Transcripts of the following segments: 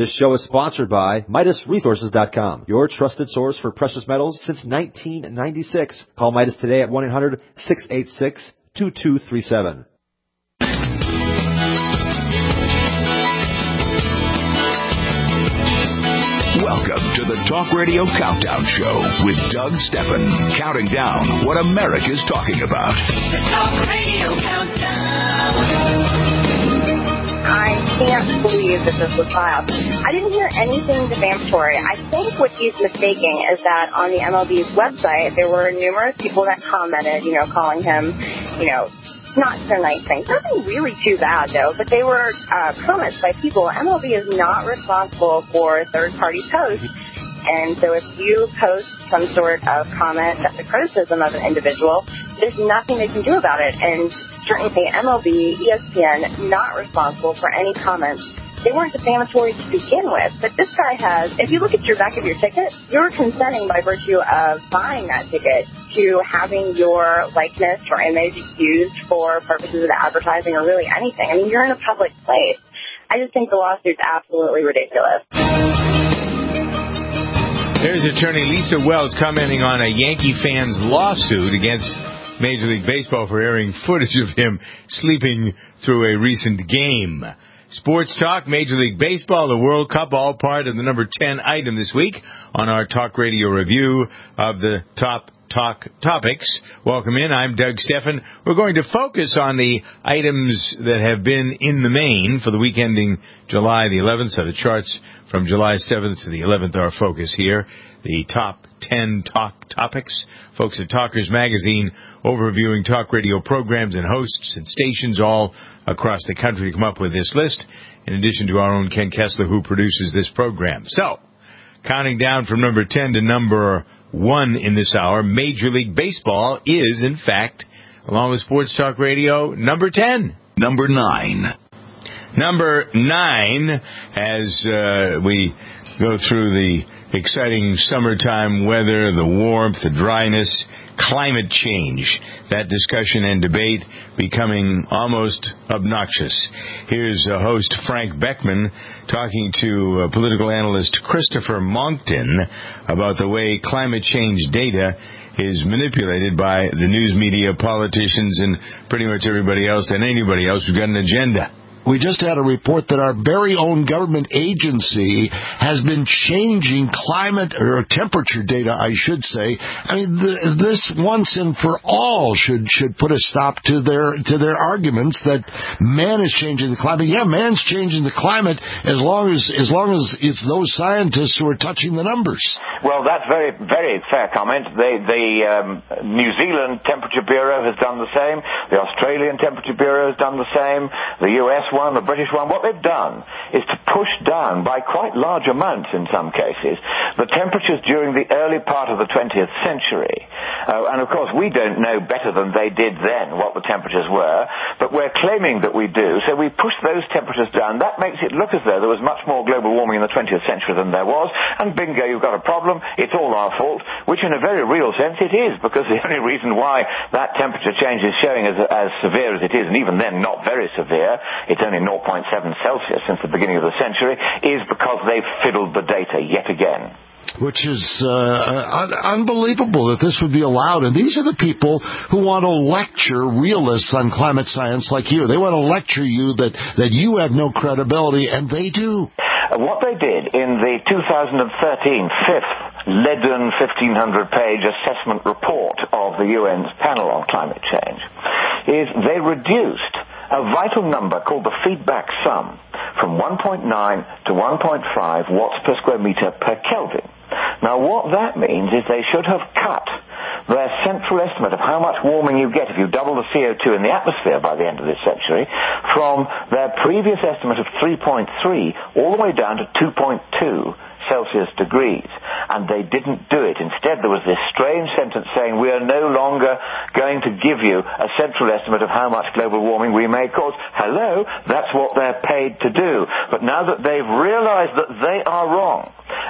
This show is sponsored by MidasResources.com, your trusted source for precious metals since 1996. Call Midas today at 1-800-686-2237. Welcome to the Talk Radio Countdown Show with Doug Stephan, counting down what America's talking about. The Talk Radio Countdown. I can't believe that this was filed. I didn't hear anything defamatory. I think what he's mistaking is that on the MLB's website, there were numerous people that commented, calling him, not so nice things. Nothing really too bad, though, but they were comments by people. MLB is not responsible for third-party posts, and so if you post some sort of comment that's a criticism of an individual, there's nothing they can do about it. And certainly MLB, ESPN, not responsible for any comments. They weren't defamatory to begin with, but this guy has, if you look at your back of your ticket, you're consenting by virtue of buying that ticket to having your likeness or image used for purposes of advertising or really anything. I mean, you're in a public place. I just think the lawsuit's absolutely ridiculous. There's attorney Lisa Wells commenting on a Yankee fan's lawsuit against Major League Baseball for airing footage of him sleeping through a recent game. Sports Talk, Major League Baseball, the World Cup, all part of the number 10 item this week on our Talk Radio review of the top Talk topics. Welcome in. I'm Doug Stephan. We're going to focus on the items that have been in the main for the week ending July the 11th. So the charts from July 7th to the 11th are our focus here. The top 10 Talk topics. Folks at Talkers Magazine overviewing talk radio programs and hosts and stations all across the country to come up with this list, in addition to our own Ken Kessler, who produces this program. So, counting down from number 10 to number 1 in this hour, Major League Baseball is, in fact, along with Sports Talk Radio, number 10. Number 9. Number 9, as we go through the exciting summertime weather, the warmth, the dryness, climate change, that discussion and debate becoming almost obnoxious. Here's host Frank Beckman talking to political analyst Christopher Monckton about the way climate change data is manipulated by the news media, politicians, and pretty much everybody else and anybody else who's got an agenda. We just had a report that our very own government agency has been changing climate or temperature data, I should say. I mean, this once and for all should put a stop to their arguments that man is changing the climate. Yeah, man's changing the climate as long as it's those scientists who are touching the numbers. Well, that's very, very fair comment. The New Zealand Temperature Bureau has done the same. The Australian Temperature Bureau has done the same. The US one, the British one. What they've done is to push down by quite large amounts in some cases the temperatures during the early part of the 20th century. And of course we don't know better than they did then what the temperatures were, but we're claiming that we do. So we push those temperatures down. That makes it look as though there was much more global warming in the 20th century than there was, and bingo, you've got a problem. It's all our fault, which in a very real sense it is, because the only reason why that temperature change is showing as severe as it is, and even then not very severe, it's only 0.7 Celsius since the beginning of the century, is because they've fiddled the data yet again. Which is unbelievable that this would be allowed. And these are the people who want to lecture realists on climate science like you. They want to lecture you that you have no credibility, and they do. What they did in the 2013 fifth leaden 1,500-page assessment report of the UN's panel on climate change is they reduced a vital number called the feedback sum from 1.9 to 1.5 watts per square meter per Kelvin. Now, what that means is they should have cut their central estimate of how much warming you get if you double the CO2 in the atmosphere by the end of this century from their previous estimate of 3.3 all the way down to 2.2 Celsius degrees, and they didn't do it. Instead, there was this strange sentence saying, we are no longer going to give you a central estimate of how much global warming we may cause. Hello, that's what they're paid to do. But now that they've realized that they are wrong,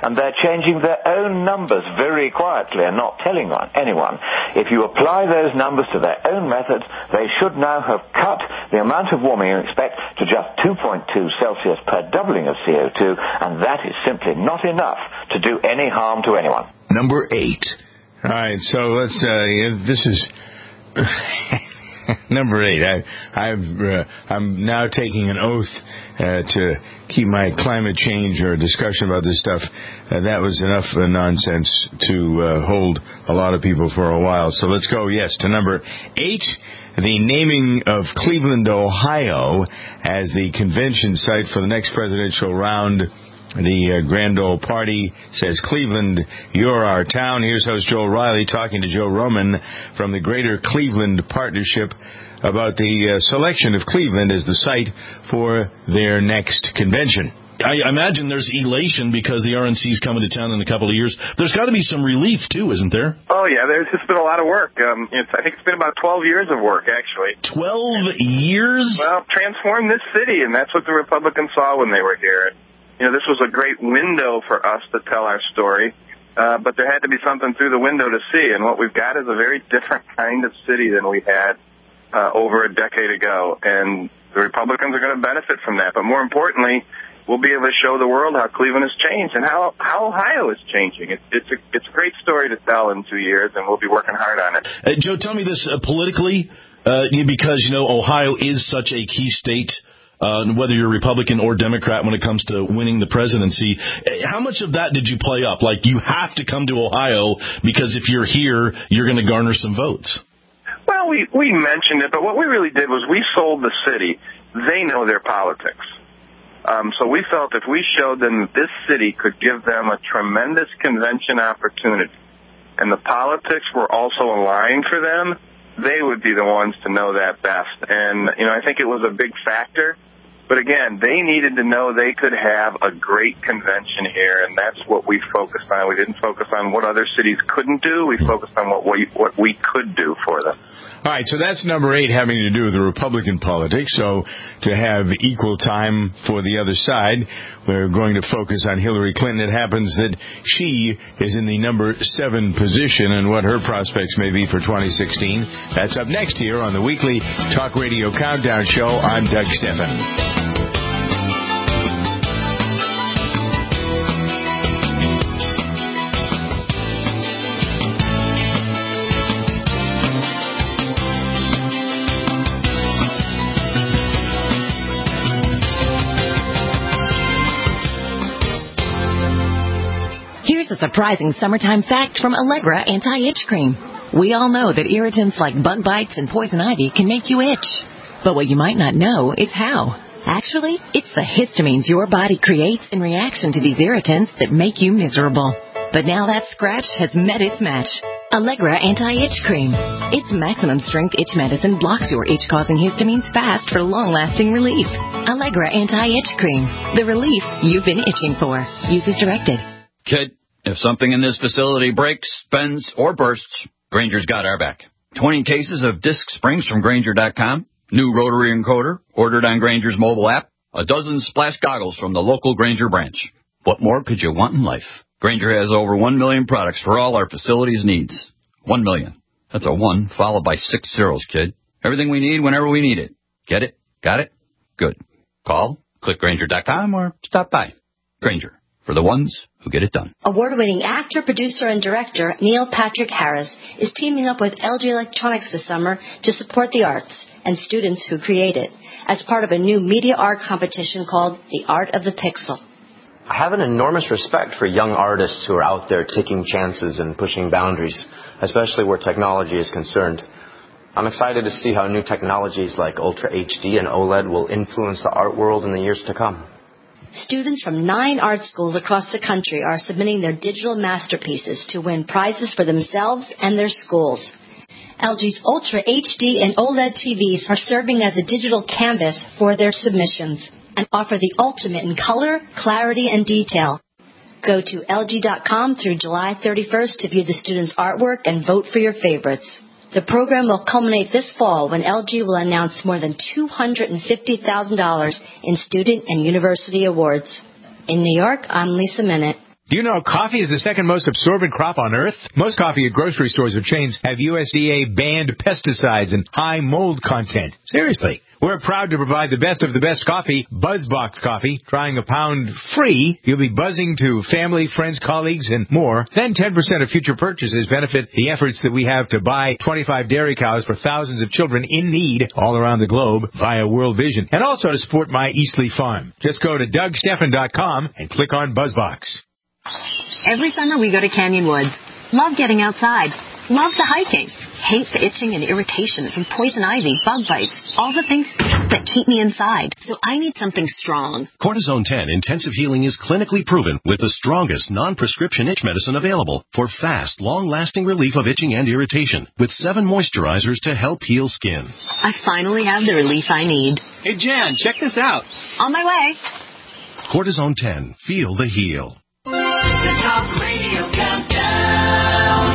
and they're changing their own numbers very quietly and not telling anyone. If you apply those numbers to their own methods, they should now have cut the amount of warming you expect to just 2.2 Celsius per doubling of CO2, and that is simply not enough to do any harm to anyone. Number 8. All right, so let's, this is number 8. I'm now taking an oath to keep my climate change or discussion about this stuff. That was enough nonsense to hold a lot of people for a while. So let's go, to number 8. The naming of Cleveland, Ohio as the convention site for the next presidential round. The Grand Ole Party says, Cleveland, you're our town. Here's host Joel Riley talking to Joe Roman from the Greater Cleveland Partnership about the selection of Cleveland as the site for their next convention. I imagine there's elation because the RNC's coming to town in a couple of years. There's got to be some relief, too, isn't there? Oh, yeah, there's just been a lot of work. I think it's been about 12 years of work, actually. 12 years? Well, transform this city, and that's what the Republicans saw when they were here. This was a great window for us to tell our story, but there had to be something through the window to see, and what we've got is a very different kind of city than we had over a decade ago, and the Republicans are going to benefit from that. But more importantly, we'll be able to show the world how Cleveland has changed and how Ohio is changing. It's a great story to tell in 2 years, and we'll be working hard on it. Joe, tell me this politically, because, Ohio is such a key state, whether you're Republican or Democrat when it comes to winning the presidency. How much of that did you play up? Like, you have to come to Ohio because if you're here, you're going to garner some votes. Well, we mentioned it, but what we really did was we sold the city. They know their politics. So we felt if we showed them that this city could give them a tremendous convention opportunity and the politics were also aligned for them, they would be the ones to know that best. And, I think it was a big factor. But again, they needed to know they could have a great convention here, and that's what we focused on. We didn't focus on what other cities couldn't do. We focused on what we could do for them. All right, so that's number 8, having to do with the Republican politics. So to have equal time for the other side, we're going to focus on Hillary Clinton. It happens that she is in the number 7 position, and what her prospects may be for 2016. That's up next here on the weekly Talk Radio Countdown Show. I'm Doug Steffen. A surprising summertime fact from Allegra Anti-Itch Cream. We all know that irritants like bug bites and poison ivy can make you itch. But what you might not know is how. Actually, it's the histamines your body creates in reaction to these irritants that make you miserable. But now that scratch has met its match. Allegra Anti-Itch Cream. Its maximum strength itch medicine blocks your itch-causing histamines fast for long-lasting relief. Allegra Anti-Itch Cream. The relief you've been itching for. Use as directed. Kid, if something in this facility breaks, bends, or bursts, Grainger's got our back. 20 cases of disc springs from Grainger.com, new rotary encoder ordered on Grainger's mobile app, a dozen splash goggles from the local Grainger branch. What more could you want in life? Grainger has over 1 million products for all our facilities' needs. 1 million. That's a 1 followed by 6 zeros, kid. Everything we need whenever we need it. Get it? Got it? Good. Call, click Grainger.com, or stop by. Grainger, for the ones who get it done. Award-winning actor, producer, and director Neil Patrick Harris is teaming up with LG Electronics this summer to support the arts and students who create it as part of a new media art competition called The Art of the Pixel. I have an enormous respect for young artists who are out there taking chances and pushing boundaries, especially where technology is concerned. I'm excited to see how new technologies like Ultra HD and OLED will influence the art world in the years to come. Students from 9 art schools across the country are submitting their digital masterpieces to win prizes for themselves and their schools. LG's Ultra HD and OLED TVs are serving as a digital canvas for their submissions and offer the ultimate in color, clarity, and detail. Go to LG.com through July 31st to view the students' artwork and vote for your favorites. The program will culminate this fall when LG will announce more than $250,000 in student and university awards. In New York, I'm Lisa Minute. Do you know coffee is the second most absorbent crop on Earth? Most coffee at grocery stores or chains have USDA-banned pesticides and high mold content. Seriously. We're proud to provide the best of the best coffee, BuzzBox Coffee. Trying a pound free, you'll be buzzing to family, friends, colleagues, and more. Then 10% of future purchases benefit the efforts that we have to buy 25 dairy cows for thousands of children in need all around the globe via World Vision. And also to support my Eastleigh farm. Just go to DougStephan.com and click on BuzzBox. Every summer we go to Canyon Woods. Love getting outside. Love the hiking. Hate the itching and irritation from poison ivy, bug bites, all the things that keep me inside. So I need something strong. Cortisone 10 Intensive Healing is clinically proven with the strongest non-prescription itch medicine available for fast, long-lasting relief of itching and irritation with 7 moisturizers to help heal skin. I finally have the relief I need. Hey, Jan, check this out. On my way. Cortisone 10. Feel the heal. The Talk Radio Countdown.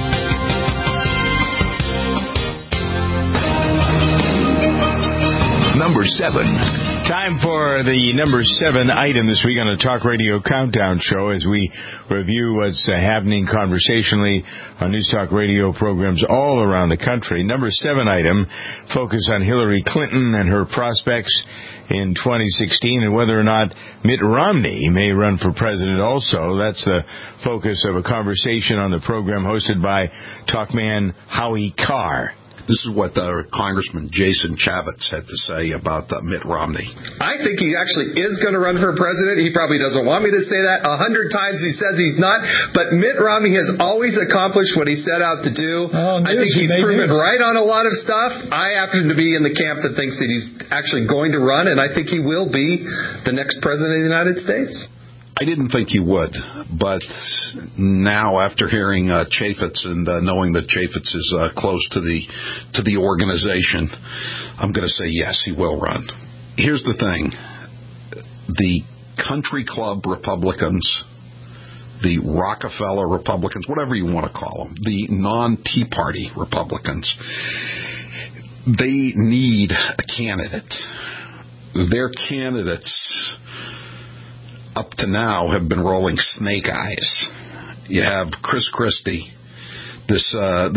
Number 7. Time for the number 7 item this week on the Talk Radio Countdown Show as we review what's happening conversationally on News Talk Radio programs all around the country. Number 7 item, focus on Hillary Clinton and her prospects in 2016 and whether or not Mitt Romney may run for president also. That's the focus of a conversation on the program hosted by Talkman Howie Carr. This is what Congressman Jason Chaffetz had to say about Mitt Romney. I think he actually is going to run for president. He probably doesn't want me to say that. 100 times he says he's not. But Mitt Romney has always accomplished what he set out to do. I think he's proven right on a lot of stuff. I happen to be in the camp that thinks that he's actually going to run, and I think he will be the next president of the United States. I didn't think you would, but now after hearing Chaffetz and knowing that Chaffetz is close to the organization, I'm going to say yes, he will run. Here's the thing. The country club Republicans, the Rockefeller Republicans, whatever you want to call them, the non-Tea Party Republicans, they need a candidate. Their candidates up to now have been rolling snake eyes. You have Chris Christie, this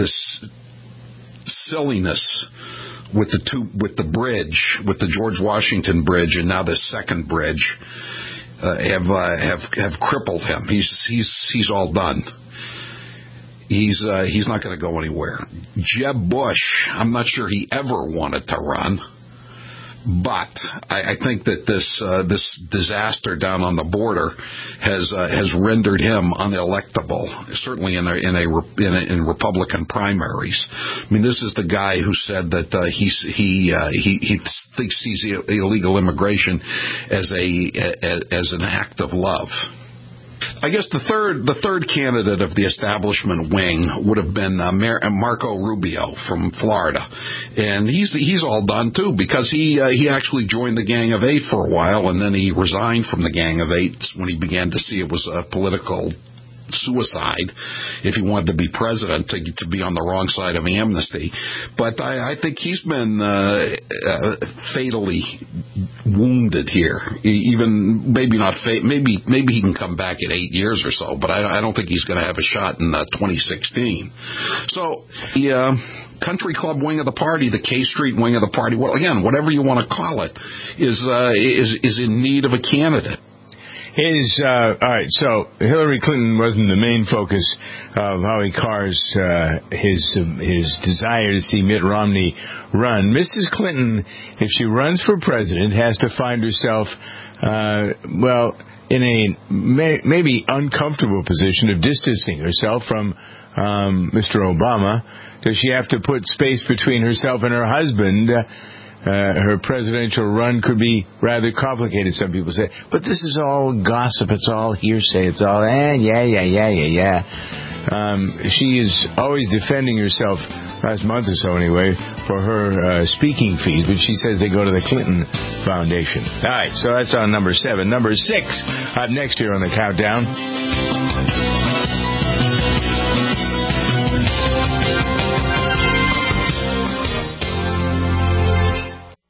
silliness with the bridge, with the George Washington Bridge, and now this second bridge have crippled him. He's all done. He's not going to go anywhere. Jeb Bush, I'm not sure he ever wanted to run. But I think that this disaster down on the border has rendered him unelectable, certainly in Republican primaries. I mean, this is the guy who said that he thinks illegal immigration as an act of love. I guess the third candidate of the establishment wing would have been Marco Rubio from Florida, and he's all done too because he actually joined the Gang of Eight for a while, and then he resigned from the Gang of Eight when he began to see it was a political suicide if he wanted to be president, to be on the wrong side of amnesty. But I think he's been fatally wounded here. Even maybe not maybe he can come back in 8 years or so, but I don't think he's going to have a shot in 2016. So the country club wing of the party, the K Street wing of the party, well, again, whatever you want to call it, is in need of a candidate. All right, so Hillary Clinton wasn't the main focus of Howie Carr's, his desire to see Mitt Romney run. Mrs. Clinton, if she runs for president, has to find herself, in a maybe uncomfortable position of distancing herself from Mr. Obama. Does she have to put space between herself and her husband? Her presidential run could be rather complicated, some people say. But this is all gossip. It's all hearsay. It's all, yeah. She is always defending herself, last month or so anyway, for her speaking fees. But she says they go to the Clinton Foundation. All right, so that's on number 7. Number 6, up next here on the countdown.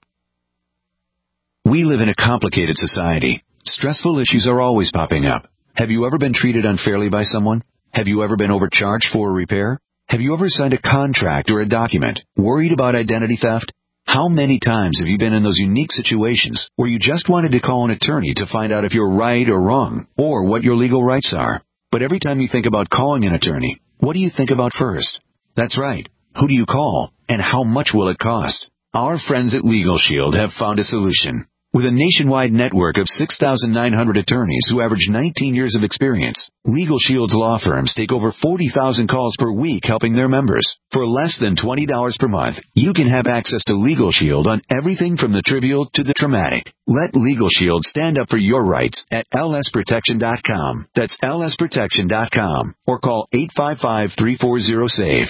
We live in a complicated society. Stressful issues are always popping up. Have you ever been treated unfairly by someone? Have you ever been overcharged for a repair? Have you ever signed a contract or a document worried about identity theft? How many times have you been in those unique situations where you just wanted to call an attorney to find out if you're right or wrong, or what your legal rights are? But every time you think about calling an attorney, what do you think about first? That's right. Who do you call, and how much will it cost? Our friends at Legal Shield have found a solution. With a nationwide network of 6,900 attorneys who average 19 years of experience, Legal Shield's law firms take over 40,000 calls per week helping their members. For less than $20 per month, you can have access to Legal Shield on everything from the trivial to the traumatic. Let Legal Shield stand up for your rights at lsprotection.com. That's lsprotection.com. Or call 855-340-SAVE,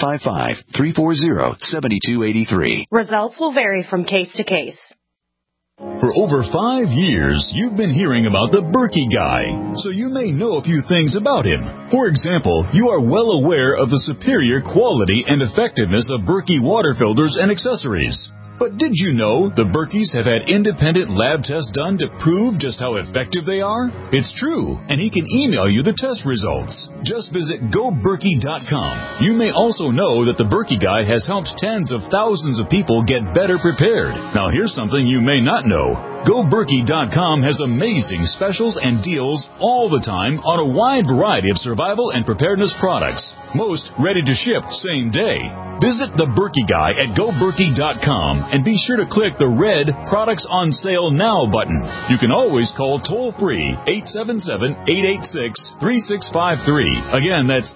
855-340-7283. Results will vary from case to case. For over 5 years, you've been hearing about the Berkey Guy, so you may know a few things about him. For example, you are well aware of the superior quality and effectiveness of Berkey water filters and accessories. But did you know the Berkeys have had independent lab tests done to prove just how effective they are? It's true, and he can email you the test results. Just visit GoBerkey.com. You may also know that the Berkey Guy has helped tens of thousands of people get better prepared. Now here's something you may not know. GoBerkey.com has amazing specials and deals all the time on a wide variety of survival and preparedness products. Most ready to ship same day. Visit the Berkey Guy at GoBerkey.com and be sure to click the red Products on Sale Now button. You can always call toll-free 877-886-3653. Again, that's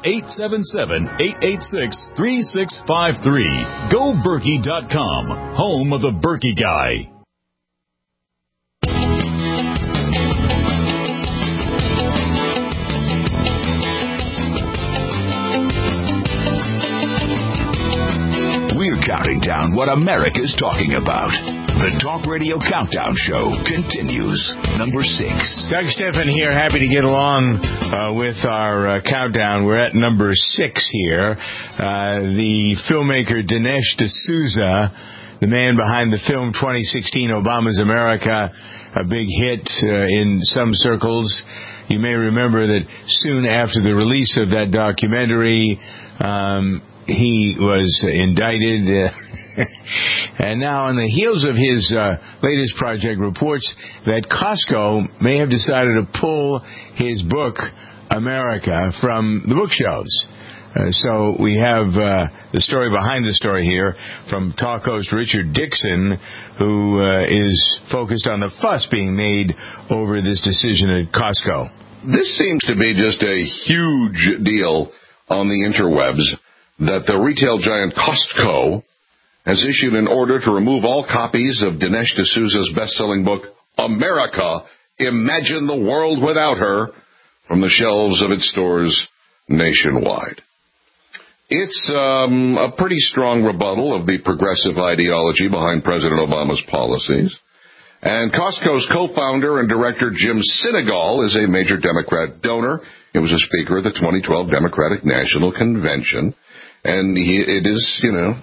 877-886-3653. GoBerkey.com, home of the Berkey Guy. We're counting down what America's talking about. The Talk Radio Countdown Show continues. Number 6. Doug Stephan here, happy to get along with our countdown. We're at number 6 here. The filmmaker Dinesh D'Souza, the man behind the film 2016 Obama's America, a big hit in some circles. You may remember that soon after the release of that documentary, he was indicted. And now on the heels of his latest project, reports that Costco may have decided to pull his book, America, from the bookshelves. So we have the story behind the story here from talk host Richard Dixon, who is focused on the fuss being made over this decision at Costco. This seems to be just a huge deal on the interwebs that the retail giant Costco has issued an order to remove all copies of Dinesh D'Souza's best-selling book, America, Imagine the World Without Her, from the shelves of its stores nationwide. It's a pretty strong rebuttal of the progressive ideology behind President Obama's policies. And Costco's co-founder and director Jim Sinegal is a major Democrat donor. He was a speaker of the 2012 Democratic National Convention. And he's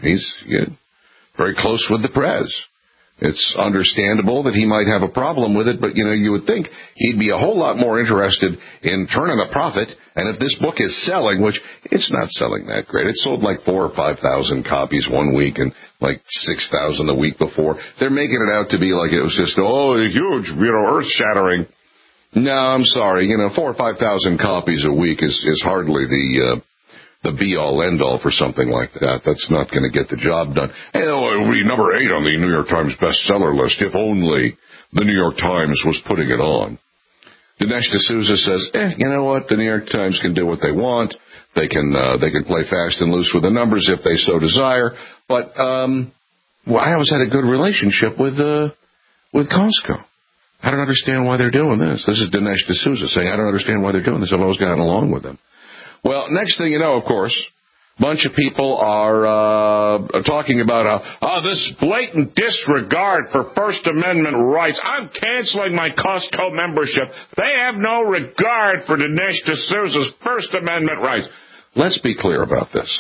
very close with the press. It's understandable that he might have a problem with it, but, you would think he'd be a whole lot more interested in turning a profit. And if this book is selling, which it's not selling that great, it sold like 4,000 or 5,000 copies one week and like 6,000 the week before. They're making it out to be like it was just, huge, earth-shattering. No, I'm sorry. 4,000 or 5,000 copies a week is hardly the be-all, end-all for something like that. That's not going to get the job done. It would be number 8 on the New York Times bestseller list if only the New York Times was putting it on. Dinesh D'Souza says, you know what? The New York Times can do what they want. They can play fast and loose with the numbers if they so desire. But I always had a good relationship with Costco. I don't understand why they're doing this. This is Dinesh D'Souza saying, I don't understand why they're doing this. I've always gotten along with them. Well, next thing you know, of course, a bunch of people are talking about this blatant disregard for First Amendment rights. I'm canceling my Costco membership. They have no regard for Dinesh D'Souza's First Amendment rights. Let's be clear about this.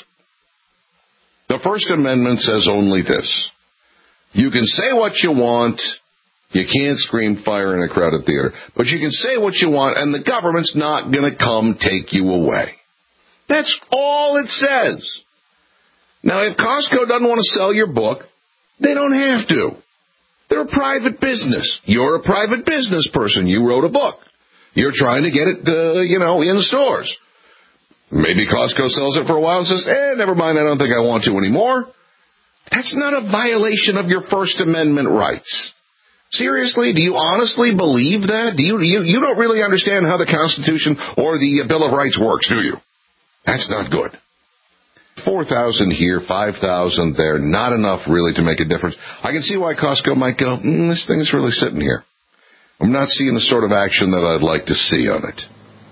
The First Amendment says only this. You can say what you want. You can't scream fire in a crowded theater. But you can say what you want, and the government's not going to come take you away. That's all it says. Now, if Costco doesn't want to sell your book, they don't have to. They're a private business. You're a private business person. You wrote a book. You're trying to get it, in stores. Maybe Costco sells it for a while and says, never mind, I don't think I want to anymore. That's not a violation of your First Amendment rights. Seriously, do you honestly believe that? You don't really understand how the Constitution or the Bill of Rights works, do you? That's not good. 4,000 here, 5,000 there, not enough really to make a difference. I can see why Costco might go, this thing is really sitting here. I'm not seeing the sort of action that I'd like to see on it.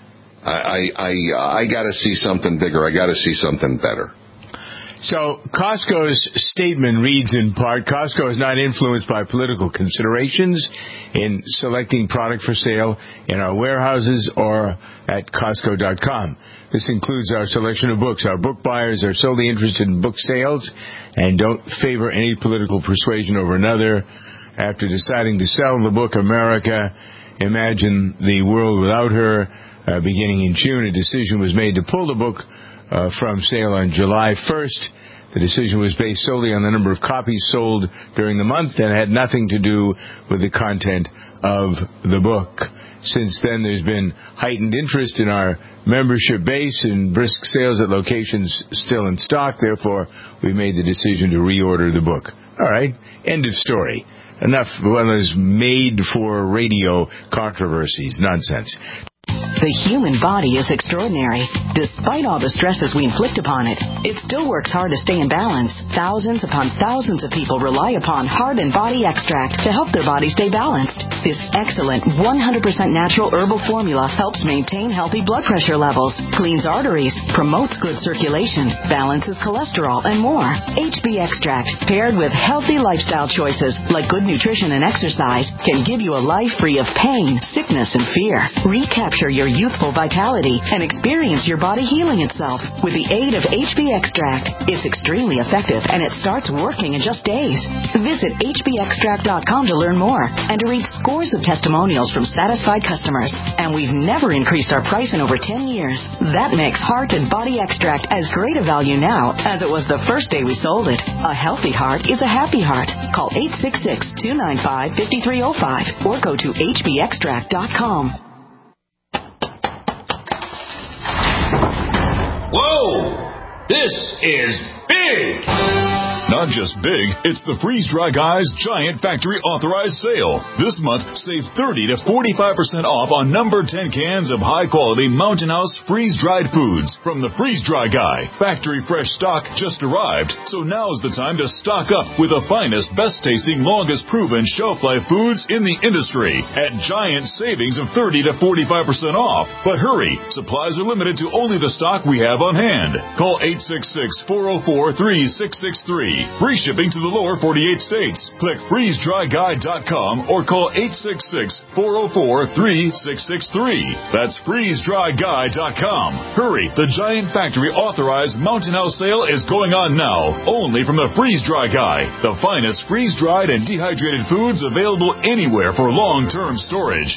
I got to see something bigger. I got to see something better. So Costco's statement reads in part, Costco is not influenced by political considerations in selecting product for sale in our warehouses or at Costco.com. This includes our selection of books. Our book buyers are solely interested in book sales and don't favor any political persuasion over another. After deciding to sell the book America, Imagine the World Without Her, beginning in June, a decision was made to pull the book from sale on July 1st. The decision was based solely on the number of copies sold during the month and had nothing to do with the content of the book. Since then, there's been heightened interest in our membership base and brisk sales at locations still in stock. Therefore, we made the decision to reorder the book. All right, end of story. Enough one of those made-for-radio controversies. Nonsense. The human body is extraordinary. Despite all the stresses we inflict upon it, it still works hard to stay in balance. Thousands upon thousands of people rely upon Heart and Body Extract to help their body stay balanced. This excellent 100% natural herbal formula helps maintain healthy blood pressure levels, cleans arteries, promotes good circulation, balances cholesterol, and more. HB Extract, paired with healthy lifestyle choices like good nutrition and exercise, can give you a life free of pain, sickness, and fear. Recapture your youthful vitality and experience your body healing itself with the aid of HB Extract. It's extremely effective and it starts working in just days. Visit hbextract.com to learn more and to read scores of testimonials from satisfied customers. And we've never increased our price in over 10 years. That makes Heart and Body Extract as great a value now as it was the first day we sold it. A healthy heart is a happy heart. Call 866-295-5305 or go to hbextract.com. Whoa! This is big! Not just big, it's the Freeze Dry Guy's Giant Factory Authorized Sale. This month, save 30 to 45% off on number 10 cans of high-quality Mountain House freeze-dried foods from the Freeze Dry Guy. Factory fresh stock just arrived, so now's the time to stock up with the finest, best-tasting, longest-proven shelf-life foods in the industry at giant savings of 30 to 45% off. But hurry, supplies are limited to only the stock we have on hand. Call 866-404-3663. Free shipping to the lower 48 states. Click freezedryguy.com or call 866-404-3663. That's freezedryguy.com. Hurry, the Giant Factory Authorized Mountain House sale is going on now, only from the Freeze Dry Guy, the finest freeze-dried and dehydrated foods available anywhere for long-term storage.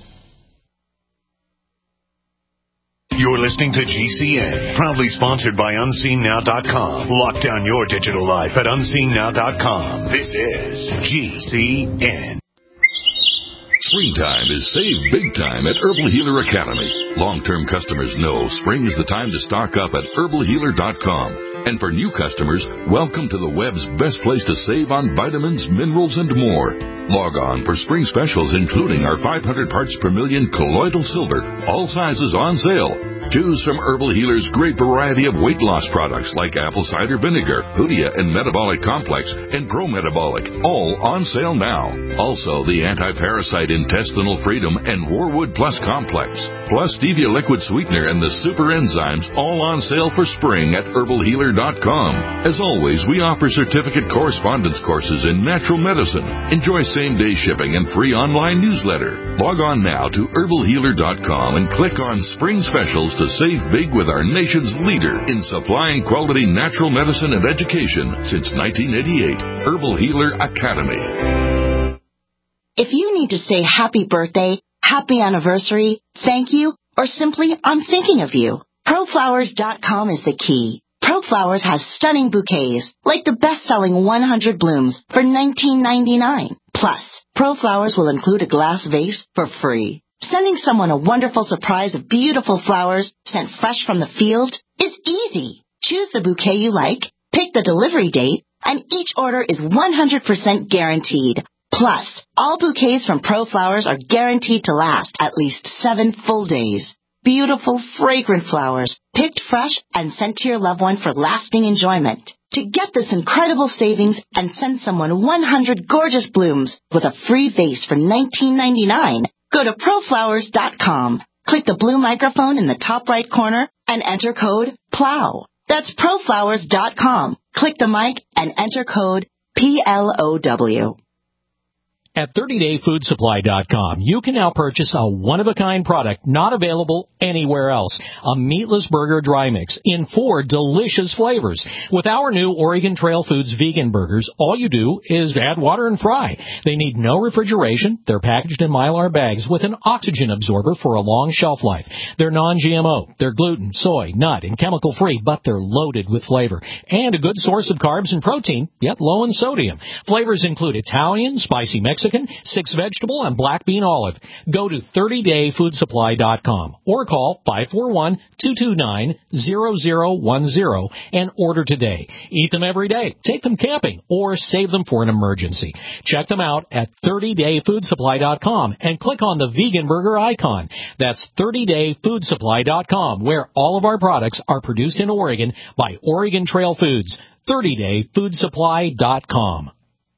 You're listening to GCN, proudly sponsored by UnseenNow.com. Lock down your digital life at UnseenNow.com. This is GCN. Springtime is save big time at Herbal Healer Academy. Long-term customers know spring is the time to stock up at herbalhealer.com. And for new customers, welcome to the web's best place to save on vitamins, minerals, and more. Log on for spring specials, including our 500 parts per million colloidal silver, all sizes on sale. Choose from Herbal Healer's great variety of weight loss products like apple cider vinegar, Hoodia and Metabolic Complex, and Pro Metabolic, all on sale now. Also, the anti-parasite intestinal freedom and Warwood Plus Complex, plus stevia liquid sweetener and the super enzymes, all on sale for spring at herbalhealer.com. As always, we offer certificate correspondence courses in natural medicine. Enjoy same-day shipping and free online newsletter. Log on now to herbalhealer.com and click on Spring Specials to save big with our nation's leader in supplying quality natural medicine and education since 1988, Herbal Healer Academy. If you need to say happy birthday, happy anniversary, thank you, or simply I'm thinking of you, ProFlowers.com is the key. ProFlowers has stunning bouquets, like the best-selling 100 blooms for $19.99. Plus, ProFlowers will include a glass vase for free. Sending someone a wonderful surprise of beautiful flowers sent fresh from the field is easy. Choose the bouquet you like, pick the delivery date, and each order is 100% guaranteed. Plus, all bouquets from ProFlowers are guaranteed to last at least 7 full days. Beautiful, fragrant flowers, picked fresh and sent to your loved one for lasting enjoyment. To get this incredible savings and send someone 100 gorgeous blooms with a free vase for $19.99, go to ProFlowers.com. Click the blue microphone in the top right corner and enter code PLOW. That's ProFlowers.com. Click the mic and enter code PLOW. At 30dayfoodsupply.com, you can now purchase a one-of-a-kind product not available anywhere else. A meatless burger dry mix in 4 delicious flavors. With our new Oregon Trail Foods vegan burgers, all you do is add water and fry. They need no refrigeration. They're packaged in Mylar bags with an oxygen absorber for a long shelf life. They're non-GMO. They're gluten, soy, nut, and chemical-free, but they're loaded with flavor. And a good source of carbs and protein, yet low in sodium. Flavors include Italian, spicy Mexican, 6 vegetable, and black bean olive. Go to 30dayfoodsupply.com or call 541-229-0010 and order today. Eat them every day, take them camping, or save them for an emergency. Check them out at 30dayfoodsupply.com and click on the vegan burger icon. That's 30dayfoodsupply.com, where all of our products are produced in Oregon by Oregon Trail Foods. 30dayfoodsupply.com.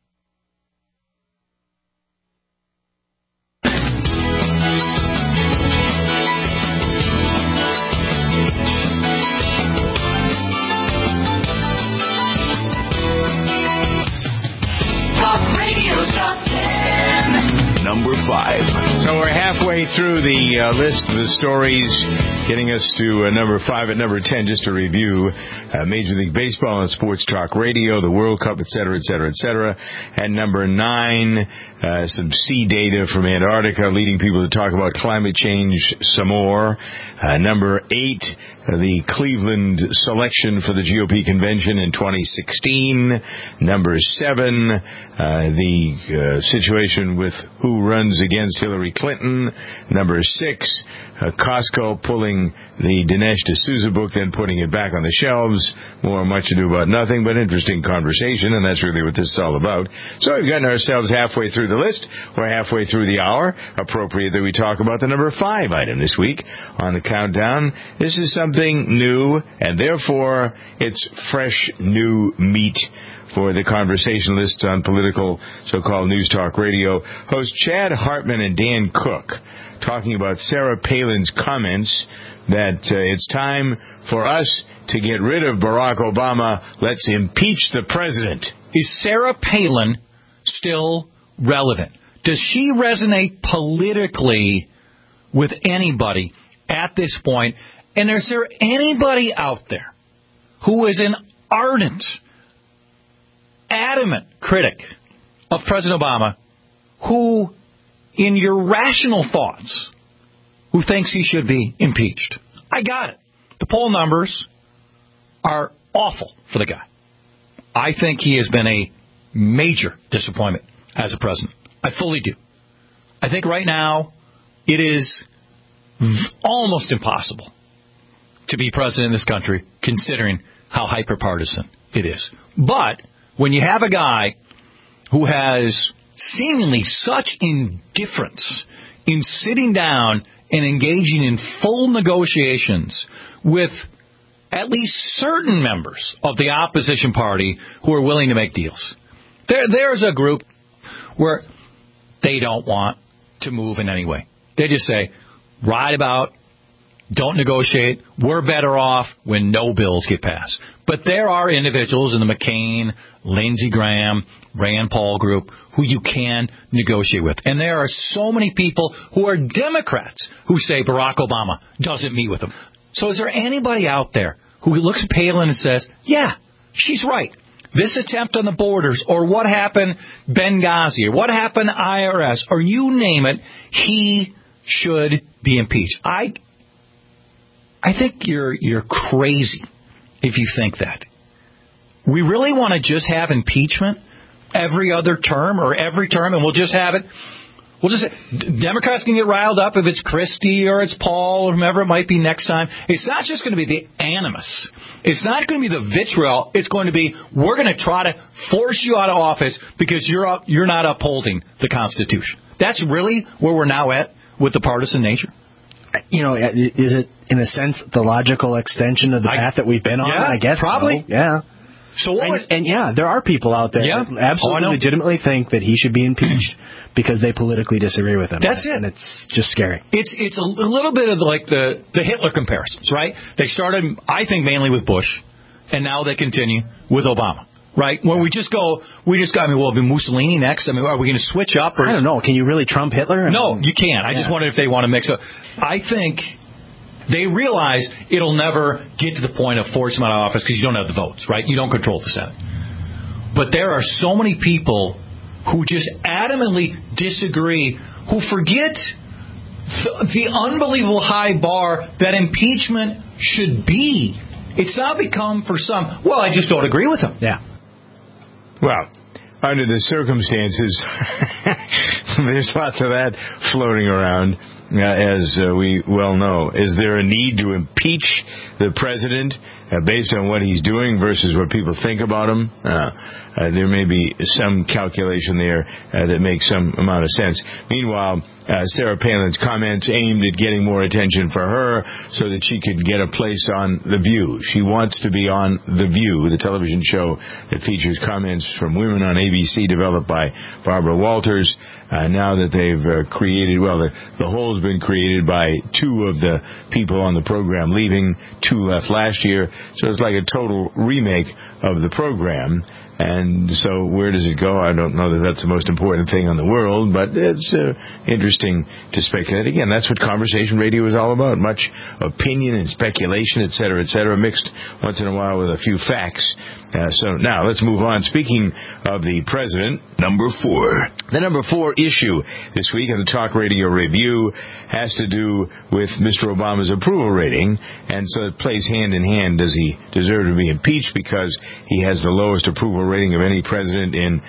Number 5. So we're halfway through the list of the stories, getting us to number 5. At number 10, just to review, Major League Baseball and Sports Talk Radio, the World Cup, etc., etc., etc. At number 9, some sea data from Antarctica, leading people to talk about climate change some more. Number 8, the Cleveland selection for the GOP convention in 2016. Number 7, the situation with who runs against Hillary Clinton. Number 6, Costco pulling the Dinesh D'Souza book, then putting it back on the shelves. More much ado about nothing, but interesting conversation, and that's really what this is all about. So we've gotten ourselves halfway through the list. We're halfway through the hour. Appropriate that we talk about the number 5 item this week on the countdown. This is something new, and therefore it's fresh, new meat for the conversationalists on political so-called news talk radio. Host Chad Hartman and Dan Cook talking about Sarah Palin's comments that it's time for us to get rid of Barack Obama. Let's impeach the president. Is Sarah Palin still relevant? Does she resonate politically with anybody at this point? And is there anybody out there who is an ardent, adamant critic of President Obama who, in your rational thoughts, who thinks he should be impeached? I got it. The poll numbers are awful for the guy. I think he has been a major disappointment as a president. I fully do. I think right now it is almost impossible to be president in this country, considering how hyper-partisan it is. But when you have a guy who has seemingly such indifference in sitting down and engaging in full negotiations with at least certain members of the opposition party who are willing to make deals. There's a group where they don't want to move in any way. They just say, ride about, don't negotiate, we're better off when no bills get passed. But there are individuals in the McCain, Lindsey Graham, Rand Paul group who you can negotiate with. And there are so many people who are Democrats who say Barack Obama doesn't meet with them. So is there anybody out there who looks at Palin and says, yeah, she's right. this attempt on the borders, or what happened Benghazi, or what happened IRS, or you name it, he should be impeached. I think you're crazy if you think that. We really want to just have impeachment every other term or every term, and we'll just have it. Democrats can get riled up if it's Christie or it's Paul or whomever it might be next time. It's not just going to be the animus. It's not going to be the vitriol. It's going to be, we're going to try to force you out of office because you're not upholding the Constitution. That's really where we're now at with the partisan nature. You know, is it, in a sense, the logical extension of the path that we've been on? Yeah, I guess probably. So. Yeah. So what? And yeah, there are people out there that absolutely legitimately think that he should be impeached because they politically disagree with him. That's it. And it's just scary. It's a little bit of like the Hitler comparisons, right? They started, I think, mainly with Bush, and now they continue with Obama. Right? When we just got, will be Mussolini next? I mean, are we going to switch up? Or I don't know. Can you really Trump Hitler? No, you can't. I just wondered if they want to mix up. I think they realize it'll never get to the point of forcing him out of office because you don't have the votes, right? You don't control the Senate. But there are so many people who just adamantly disagree, who forget the unbelievable high bar that impeachment should be. It's now become for some, well, I just don't agree with him. Yeah. Well, under the circumstances, there's lots of that floating around, as we well know. Is there a need to impeach the president based on what he's doing versus what people think about him? There may be some calculation there that makes some amount of sense. Meanwhile, Sarah Palin's comments aimed at getting more attention for her so that she could get a place on The View. She wants to be on The View, the television show that features comments from women on ABC developed by Barbara Walters. Now that they've created, the hole's been created by two of the people on the program leaving, two left last year. So it's like a total remake of the program. And so where does it go? I don't know that that's the most important thing in the world, but it's interesting to speculate. Again, that's what conversation radio is all about. Much opinion and speculation, et cetera, mixed once in a while with a few facts. So now let's move on. Speaking of the president, number 4. The number 4 issue this week in the Talk Radio Review has to do with Mr. Obama's approval rating, and so it plays hand in hand. Does he deserve to be impeached because he has the lowest approval rating of any president in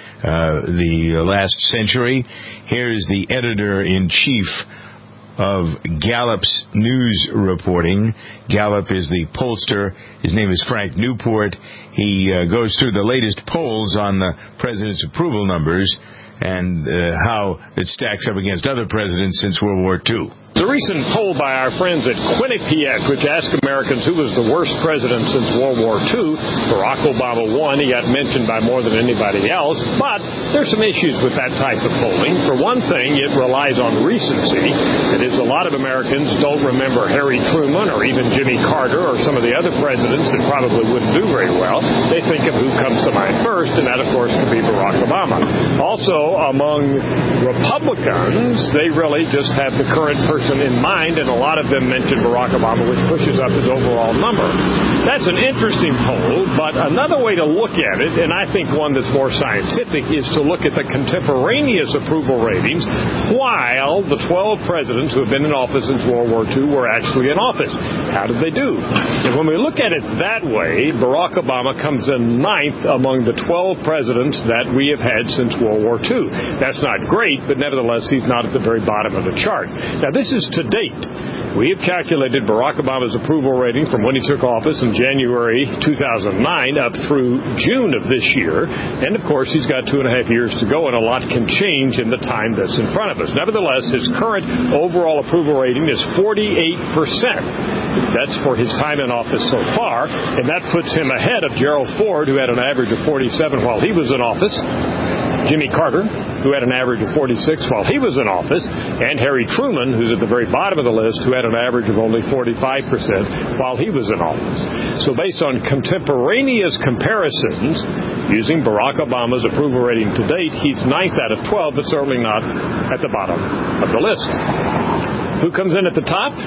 the last century? Here's the editor-in-chief of Gallup's news reporting. Gallup is the pollster. His name is Frank Newport. He goes through the latest polls on the president's approval numbers and how it stacks up against other presidents since World War II. The recent poll by our friends at Quinnipiac, which asked Americans who was the worst president since World War II, Barack Obama won. He got mentioned by more than anybody else. But there's some issues with that type of polling. For one thing, it relies on recency. That is, a lot of Americans don't remember Harry Truman or even Jimmy Carter or some of the other presidents that probably wouldn't do very well. They think of who comes to mind first, and that, of course, could be Barack Obama. Also, among Republicans, they really just have the current person in mind, and a lot of them mention Barack Obama, which pushes up his overall number. That's an interesting poll, but another way to look at it, and I think one that's more scientific, is to look at the contemporaneous approval ratings while the 12 presidents who have been in office since World War II were actually in office. How did they do? And when we look at it that way, Barack Obama comes in 9th among the 12 presidents that we have had since World War II. That's not great, but nevertheless, he's not at the very bottom of the chart. Now, this is to date. We have calculated Barack Obama's approval rating from when he took office in January 2009 up through June of this year. And, of course, he's got 2.5 years to go, and a lot can change in the time that's in front of us. Nevertheless, his current overall approval rating is 48%. That's for his time in office so far, and that puts him ahead of Gerald Ford, who had an average of 47 while he was in office, Jimmy Carter, who had an average of 46 while he was in office, and Harry Truman, who's at the very bottom of the list, who had an average of only 45% while he was in office. So based on contemporaneous comparisons, using Barack Obama's approval rating to date, he's 9th out of 12, but certainly not at the bottom of the list. Who comes in at the top?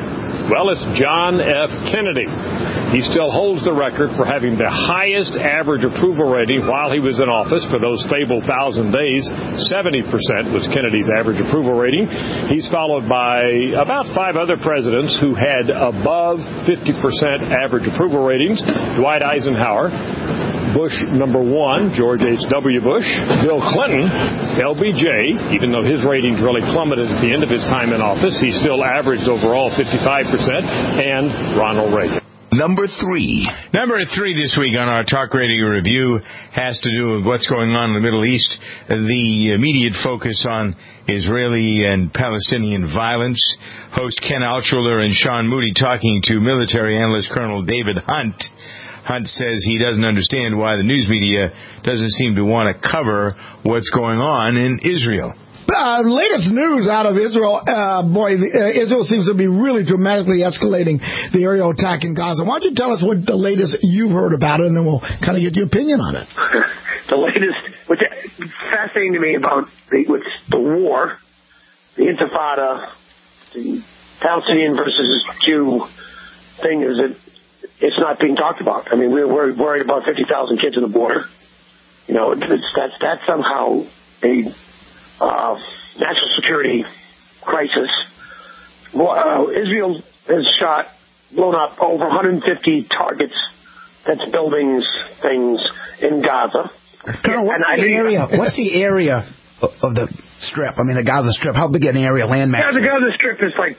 Well, it's John F. Kennedy. He still holds the record for having the highest average approval rating while he was in office for those fabled 1,000 days. 70% was Kennedy's average approval rating. He's followed by about 5 other presidents who had above 50% average approval ratings. Dwight Eisenhower, Bush number 1, George H.W. Bush, Bill Clinton, LBJ, even though his ratings really plummeted at the end of his time in office, he still averaged overall 55%, and Ronald Reagan. Number 3 this week on our Talk Radio Review has to do with what's going on in the Middle East. The immediate focus on Israeli and Palestinian violence. Host Ken Altshuler and Sean Moody talking to military analyst Colonel David Hunt. Hunt says he doesn't understand why the news media doesn't seem to want to cover what's going on in Israel. Latest news out of Israel, Israel seems to be really dramatically escalating the aerial attack in Gaza. Why don't you tell us what the latest you've heard about it, and then we'll kind of get your opinion on it. The latest, what's fascinating to me about the war, the Intifada, the Palestinian versus Jew thing is that it's not being talked about. I mean, we're worried about 50,000 kids on the border. You know, that's somehow a national security crisis. Israel has blown up over 150 targets. That's buildings, things in Gaza. Colonel, what's the area of the Strip? I mean, the Gaza Strip. How big an area, landmass? Yeah, the Gaza Strip is like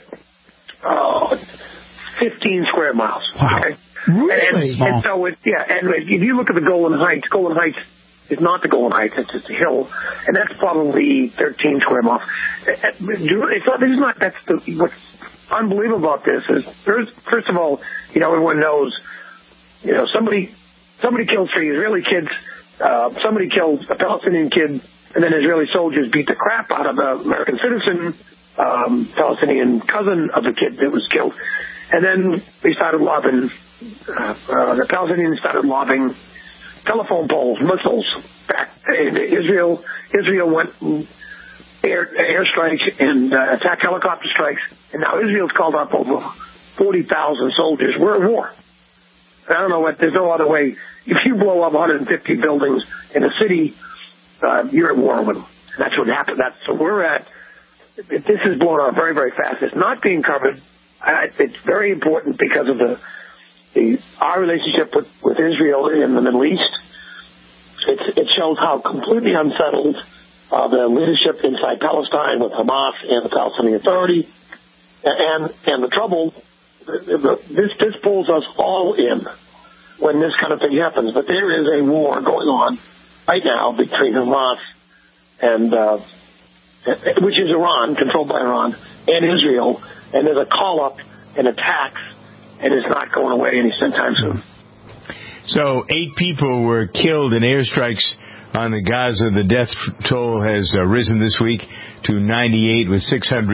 15 square miles. Wow. Okay? Really? And so, and if you look at the Golan Heights is not the Golan Heights, it's just a hill, and that's probably 13 square miles. What's unbelievable about this is, first of all, everyone knows, somebody killed 3 Israeli kids, somebody killed a Palestinian kid, and then Israeli soldiers beat the crap out of an American citizen, Palestinian cousin of the kid that was killed. And then they started lobbing, the Palestinians started lobbing telephone poles, missiles back. Israel went airstrikes and attack helicopter strikes, and now Israel's called up over 40,000 soldiers. We're at war. I don't know there's no other way. If you blow up 150 buildings in a city, you're at war with them. That's what happened. This is blown up very, very fast. It's not being covered. It's very important because of our relationship with Israel in the Middle East. It shows how completely unsettled the leadership inside Palestine with Hamas and the Palestinian Authority, and the trouble. This pulls us all in when this kind of thing happens. But there is a war going on right now between Hamas and which is Iran, controlled by Iran, and Israel, and there's a call-up and attacks, and it's not going away anytime soon. So 8 people were killed in airstrikes on the Gaza. The death toll has risen this week to 98, with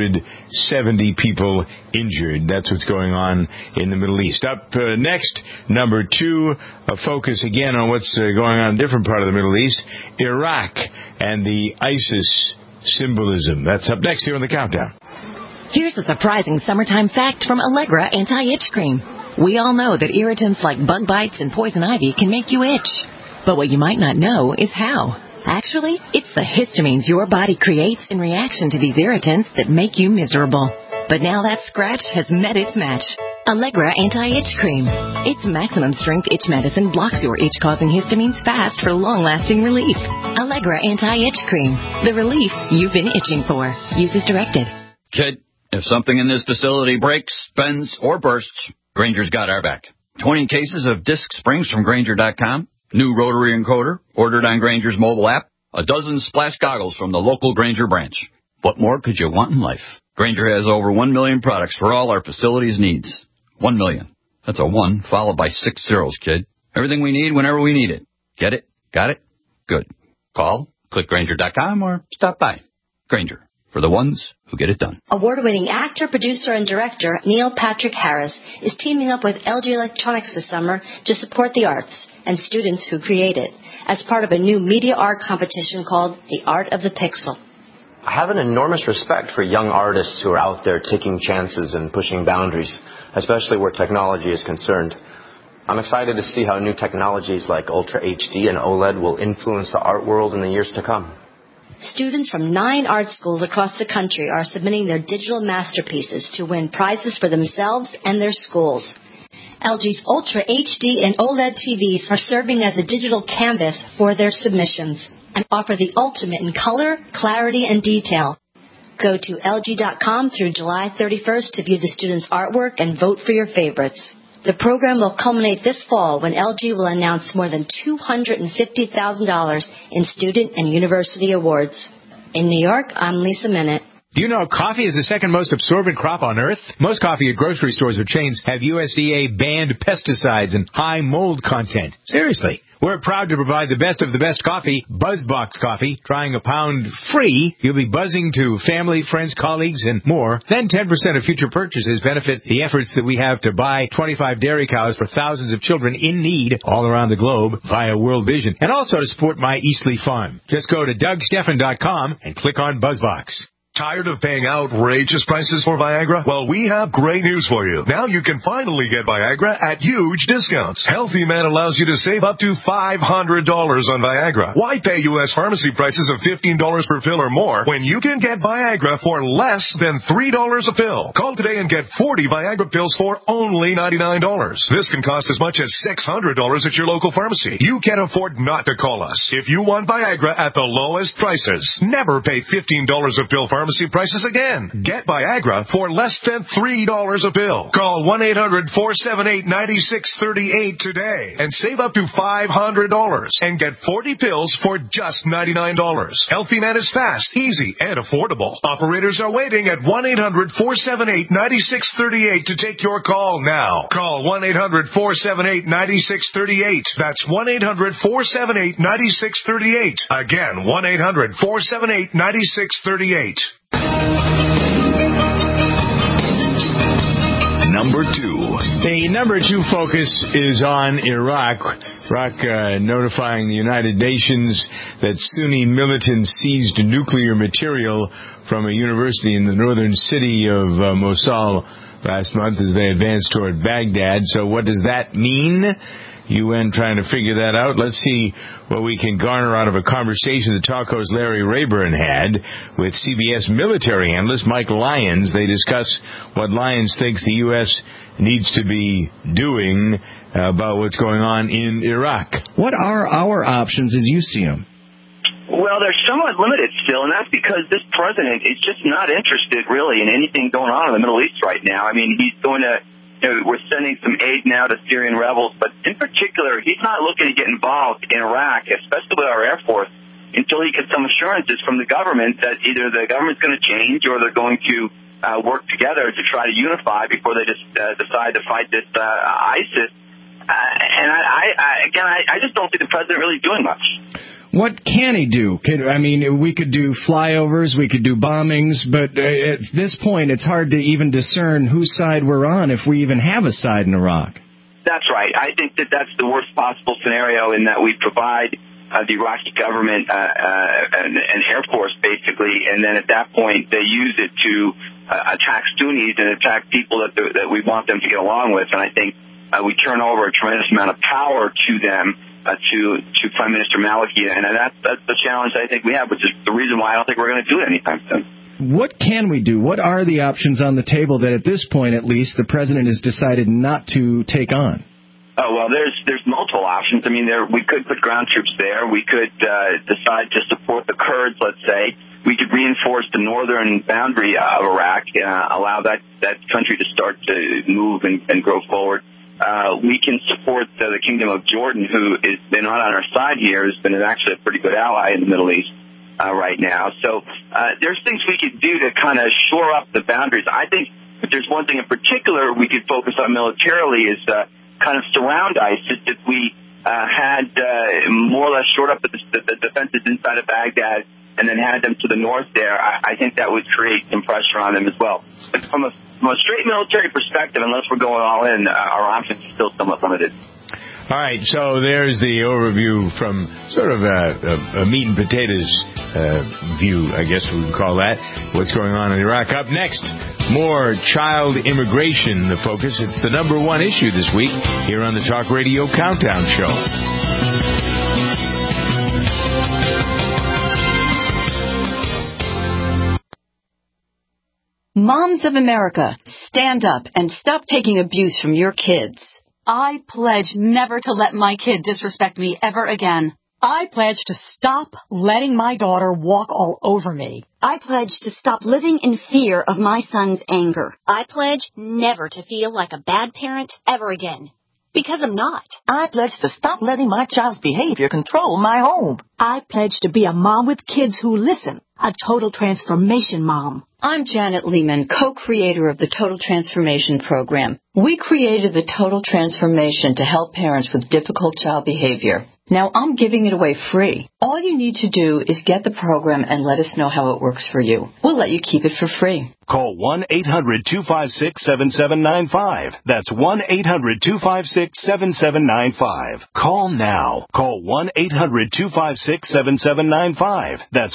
670 people injured. That's what's going on in the Middle East. Up next, number 2, a focus again on what's going on in a different part of the Middle East, Iraq and the ISIS symbolism. That's up next here on the Countdown. Here's a surprising summertime fact from Allegra Anti-Itch Cream. We all know that irritants like bug bites and poison ivy can make you itch. But what you might not know is how. Actually, it's the histamines your body creates in reaction to these irritants that make you miserable. But now that scratch has met its match. Allegra Anti-Itch Cream. Its maximum strength itch medicine blocks your itch-causing histamines fast for long-lasting relief. Allegra Anti-Itch Cream. The relief you've been itching for. Use as directed. Kid, if something in this facility breaks, bends, or bursts, Grainger's got our back. 20 cases of disc springs from Grainger.com. New rotary encoder, ordered on Grainger's mobile app. A dozen splash goggles from the local Grainger branch. What more could you want in life? Grainger has over 1 million products for all our facilities' needs. 1 million. That's a 1 followed by 6 zeros, kid. Everything we need whenever we need it. Get it? Got it? Good. Call, click Grainger.com, or stop by. Grainger, for the ones who get it done. Award-winning actor, producer, and director Neil Patrick Harris is teaming up with LG Electronics this summer to support the arts and students who create it as part of a new media art competition called The Art of the Pixel. I have an enormous respect for young artists who are out there taking chances and pushing boundaries, especially where technology is concerned. I'm excited to see how new technologies like Ultra HD and OLED will influence the art world in the years to come. Students from 9 art schools across the country are submitting their digital masterpieces to win prizes for themselves and their schools. LG's Ultra HD and OLED TVs are serving as a digital canvas for their submissions and offer the ultimate in color, clarity, and detail. Go to LG.com through July 31st to view the students' artwork and vote for your favorites. The program will culminate this fall when LG will announce more than $250,000 in student and university awards. In New York, I'm Lisa Minute. Do you know coffee is the second most absorbent crop on Earth? Most coffee at grocery stores or chains have USDA banned pesticides and high mold content. Seriously. We're proud to provide the best of the best coffee, BuzzBox Coffee. Trying a pound free, you'll be buzzing to family, friends, colleagues, and more. Then 10% of future purchases benefit the efforts that we have to buy 25 dairy cows for thousands of children in need all around the globe via World Vision. And also to support my Eastleigh Farm. Just go to DougSteffen.com and click on BuzzBox. Tired of paying outrageous prices for Viagra? Well, we have great news for you. Now you can finally get Viagra at huge discounts. Healthy Man allows you to save up to $500 on Viagra. Why pay U.S. pharmacy prices of $15 per pill or more when you can get Viagra for less than $3 a pill? Call today and get 40 Viagra pills for only $99. This can cost as much as $600 at your local pharmacy. You can't afford not to call us. If you want Viagra at the lowest prices, never pay $15 a pill pharmacy prices again. Get Viagra for less than $3 a pill. Call 1-800-478-9638 today and save up to $500 and get 40 pills for just $99. Healthy Man is fast, easy, and affordable. Operators are waiting at 1-800-478-9638 to take your call now. Call 1-800-478-9638. That's 1-800-478-9638. Again, 1-800-478-9638. Number 2. The number 2 focus is on Iraq. Iraq notifying the United Nations that Sunni militants seized nuclear material from a university in the northern city of Mosul last month as they advanced toward Baghdad. So what does that mean? UN trying to figure that out. Let's see what we can garner out of a conversation that Talko's Larry Rayburn had with CBS military analyst Mike Lyons. They discuss what Lyons thinks the U.S. needs to be doing about what's going on in Iraq. What are our options as you see them? Well, they're somewhat limited still, and that's because this president is just not interested really in anything going on in the Middle East right now. I mean, he's going to... we're sending some aid now to Syrian rebels, but in particular, he's not looking to get involved in Iraq, especially with our Air Force, until he gets some assurances from the government that either the government's going to change or they're going to work together to try to unify before they just decide to fight this ISIS. And I just don't see the president really doing much. What can he do? We could do flyovers, we could do bombings, but at this point it's hard to even discern whose side we're on if we even have a side in Iraq. That's right. I think that's the worst possible scenario in that we provide the Iraqi government an Air Force, basically, and then at that point they use it to attack Sunnis and attack people that we want them to get along with. And I think we turn over a tremendous amount of power to them. To Prime Minister Maliki, and that's the challenge I think we have, which is the reason why I don't think we're going to do it anytime soon. What can we do? What are the options on the table that at this point, at least, the president has decided not to take on? Oh, well, there's multiple options. I mean, we could put ground troops there. We could decide to support the Kurds, let's say. We could reinforce the northern boundary of Iraq, allow that country to start to move and grow forward. We can support the Kingdom of Jordan, who has been on our side here, has been actually a pretty good ally in the Middle East right now. So there's things we could do to kind of shore up the boundaries. I think if there's one thing in particular we could focus on militarily is kind of surround ISIS. If we had more or less shored up the defenses inside of Baghdad and then had them to the north there, I think that would create some pressure on them as well. But from a straight military perspective, unless we're going all in, our options are still somewhat limited. All right, so there's the overview from sort of a meat and potatoes view, I guess we would call that, what's going on in Iraq. Up next, more child immigration, the focus. It's the number one issue this week here on the Talk Radio Countdown Show. Moms of America, stand up and stop taking abuse from your kids. I pledge never to let my kid disrespect me ever again. I pledge to stop letting my daughter walk all over me. I pledge to stop living in fear of my son's anger. I pledge never to feel like a bad parent ever again. Because I'm not. I pledge to stop letting my child's behavior control my home. I pledge to be a mom with kids who listen. A total transformation mom. I'm Janet Lehman, co-creator of the Total Transformation Program. We created the Total Transformation to help parents with difficult child behavior. Now I'm giving it away free. All you need to do is get the program and let us know how it works for you. We'll let you keep it for free. Call 1-800-256-7795. That's 1-800-256-7795. Call now. Call 1-800-256-7795. That's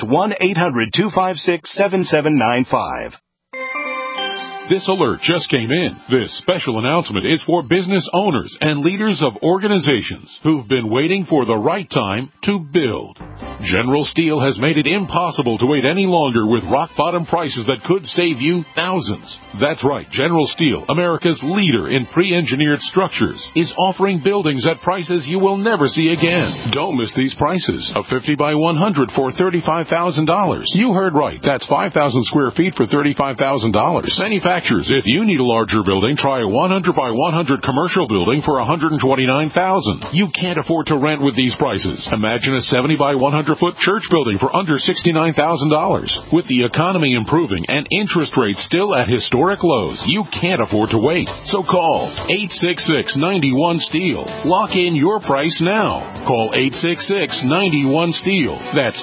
1-800-256-7795. This alert just came in. This special announcement is for business owners and leaders of organizations who've been waiting for the right time to build. General Steel has made it impossible to wait any longer with rock-bottom prices that could save you thousands. That's right, General Steel, America's leader in pre-engineered structures, is offering buildings at prices you will never see again. Don't miss these prices. A 50 by 100 for $35,000. You heard right. That's 5,000 square feet for $35,000. Manufacturers, if you need a larger building, try a 100 by 100 commercial building for $129,000. You can't afford to rent with these prices. Imagine a 70 by 100-foot church building for under $69,000. With the economy improving and interest rates still at historic lows, you can't afford to wait. So call 866-91-STEEL. Lock in your price now. Call 866-91-STEEL. That's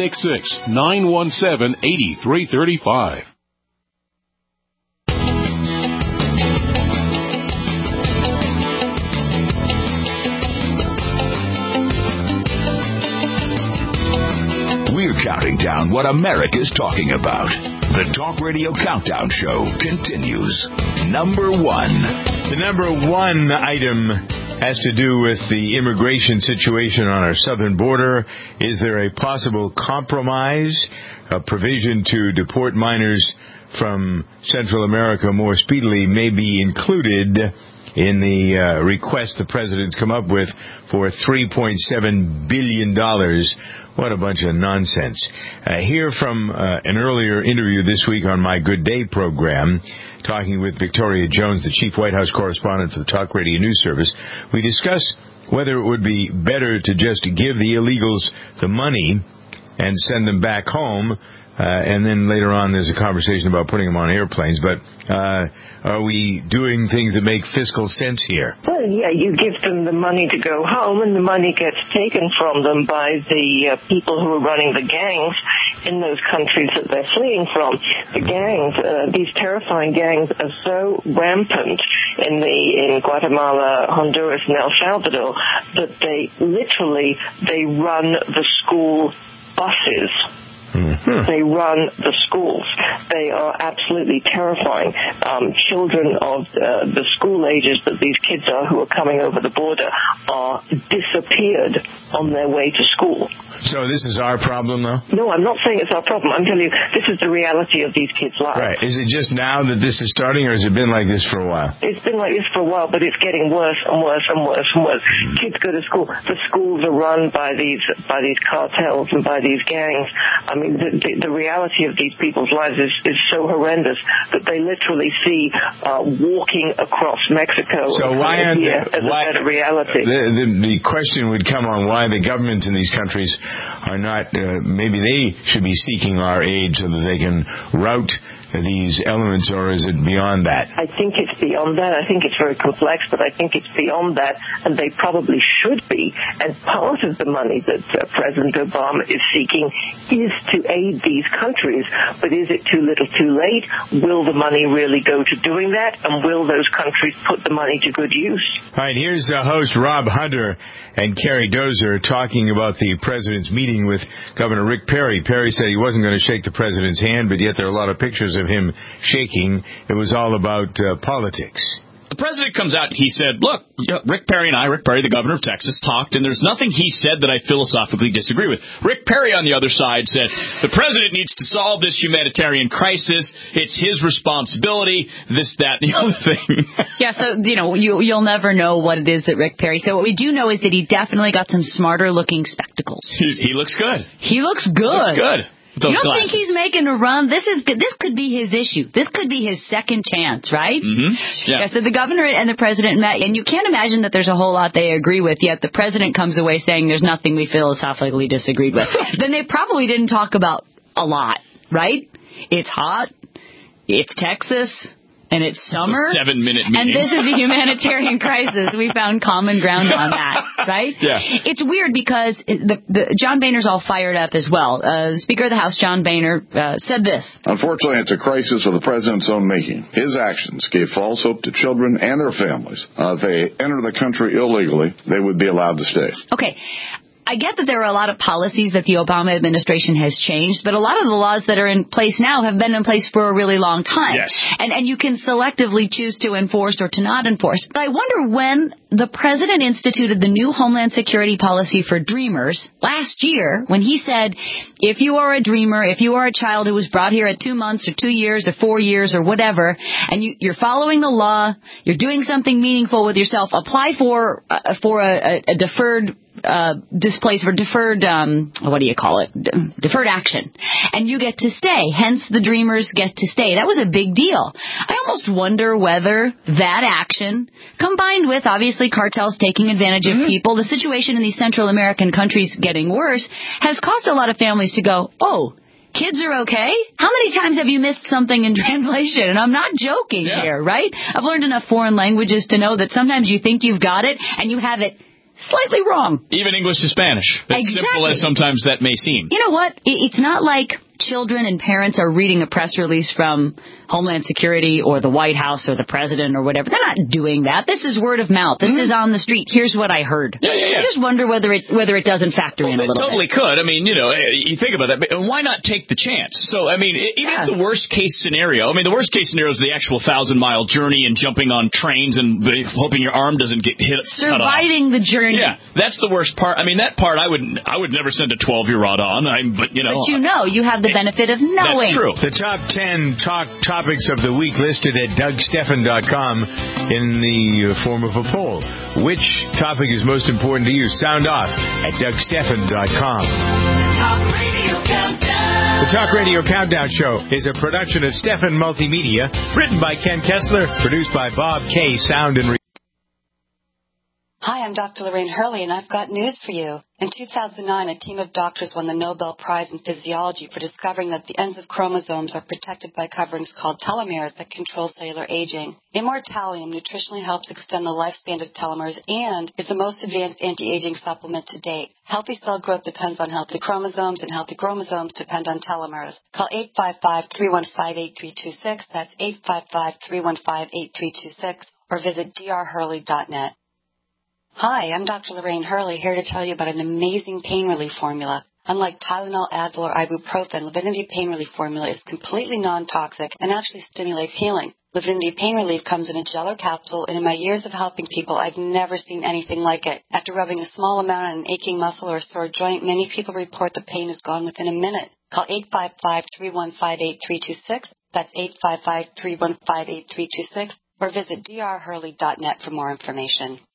866-917-8335. We're counting down what America's talking about. The Talk Radio Countdown Show continues. Number one. The number one item has to do with the immigration situation on our southern border. Is there a possible compromise, a provision to deport minors from Central America more speedily may be included in the request the president's come up with for $3.7 billion. What a bunch of nonsense. Hear from an earlier interview this week on My Good Day program, talking with Victoria Jones, the chief White House correspondent for the Talk Radio News Service. We discuss whether it would be better to just give the illegals the money and send them back home, and then later on there's a conversation about putting them on airplanes. But are we doing things that make fiscal sense here? Well, yeah, you give them the money to go home, and the money gets taken from them by the people who are running the gangs in those countries that they're fleeing from. The gangs, these terrifying gangs, are so rampant in Guatemala, Honduras, and El Salvador that they run the school buses. Mm-hmm. They run the schools. They are absolutely terrifying. Children of the school ages that these kids are who are coming over the border are disappeared on their way to school. So this is our problem, though? No, I'm not saying it's our problem. I'm telling you, this is the reality of these kids' lives. Right. Is it just now that this is starting, or has it been like this for a while? It's been like this for a while, but it's getting worse and worse and worse and worse. Kids go to school. The schools are run by these cartels and by these gangs. I mean, the reality of these people's lives is so horrendous that they literally see walking across Mexico as a better reality. The question would come on why the governments in these countries are not, maybe they should be seeking our aid so that they can route these elements, or is it beyond that? I think it's beyond that. I think it's very complex, but I think it's beyond that, and they probably should be. And part of the money that President Obama is seeking is to aid these countries, but is it too little too late? Will the money really go to doing that, and will those countries put the money to good use? All right, here's host Rob Hunter and Carrie Dozer talking about the president's meeting with Governor Rick Perry. Perry said he wasn't going to shake the president's hand, but yet there are a lot of pictures of him shaking. It was all about politics. The president comes out and he said, look, Rick Perry, the governor of Texas, talked, and there's nothing he said that I philosophically disagree with. Rick Perry, on the other side, said the president needs to solve this humanitarian crisis. It's his responsibility, this, that, and the other thing. Yeah, so, you'll never know what it is that Rick Perry said. What we do know is that he definitely got some smarter-looking spectacles. He looks good. He looks good. Looks good. You don't think he's making a run? This could be his issue. This could be his second chance, right? Mm-hmm. Yeah. So the governor and the president met, and you can't imagine that there's a whole lot they agree with, yet the president comes away saying there's nothing we philosophically disagreed with. Then they probably didn't talk about a lot, right? It's hot. It's Texas. And it's summer. It's a 7-minute meeting. And this is a humanitarian crisis. We found common ground on that, right? Yeah. It's weird because the John Boehner's all fired up as well. Speaker of the House, John Boehner, said this. Unfortunately, it's a crisis of the president's own making. His actions gave false hope to children and their families. If they enter the country illegally, they would be allowed to stay. Okay. I get that there are a lot of policies that the Obama administration has changed, but a lot of the laws that are in place now have been in place for a really long time. Yes. And you can selectively choose to enforce or to not enforce. But I wonder when the president instituted the new Homeland Security policy for Dreamers last year, when he said, if you are a dreamer, if you are a child who was brought here at 2 months or 2 years or 4 years or whatever, and you're following the law, you're doing something meaningful with yourself, apply for a deferred displaced or deferred, deferred action. And you get to stay. Hence, the Dreamers get to stay. That was a big deal. I almost wonder whether that action, combined with, obviously, cartels taking advantage of people, the situation in these Central American countries getting worse, has caused a lot of families to go, oh, kids are okay? How many times have you missed something in translation? And I'm not joking here, right? I've learned enough foreign languages to know that sometimes you think you've got it, and you have it slightly wrong. Even English to Spanish. As simple as sometimes that may seem. You know what? It's not like children and parents are reading a press release from Homeland Security or the White House or the president or whatever. They're not doing that. This is word of mouth. This is on the street. Here's what I heard. Yeah. I just wonder whether it doesn't factor in a little bit. It totally could. I mean, you think about that. But why not take the chance? So, I mean, even if the worst case scenario, the worst case scenario is the actual 1,000-mile journey and jumping on trains and hoping your arm doesn't get hit. Surviving the journey. Yeah, that's the worst part. I mean, that part I would never send a 12-year-old on. But you have the benefit of knowing. That's true. The top 10 topics of the week listed at DougStephan.com in the form of a poll. Which topic is most important to you? Sound off at DougStephan.com. The Talk Radio Countdown Show is a production of Stephan Multimedia, written by Ken Kessler, produced by Bob K. Sound and Hi, I'm Dr. Lorraine Hurley, and I've got news for you. In 2009, a team of doctors won the Nobel Prize in Physiology for discovering that the ends of chromosomes are protected by coverings called telomeres that control cellular aging. Immortalium nutritionally helps extend the lifespan of telomeres and is the most advanced anti-aging supplement to date. Healthy cell growth depends on healthy chromosomes, and healthy chromosomes depend on telomeres. Call 855-315-8326. That's 855-315-8326, or visit drhurley.net. Hi, I'm Dr. Lorraine Hurley, here to tell you about an amazing pain relief formula. Unlike Tylenol, Advil, or ibuprofen, Livinity Pain Relief Formula is completely non-toxic and actually stimulates healing. Livinity Pain Relief comes in a gel or capsule, and in my years of helping people, I've never seen anything like it. After rubbing a small amount on an aching muscle or a sore joint, many people report the pain is gone within a minute. Call 855-315-8326. That's 855-315-8326. Or visit drhurley.net for more information.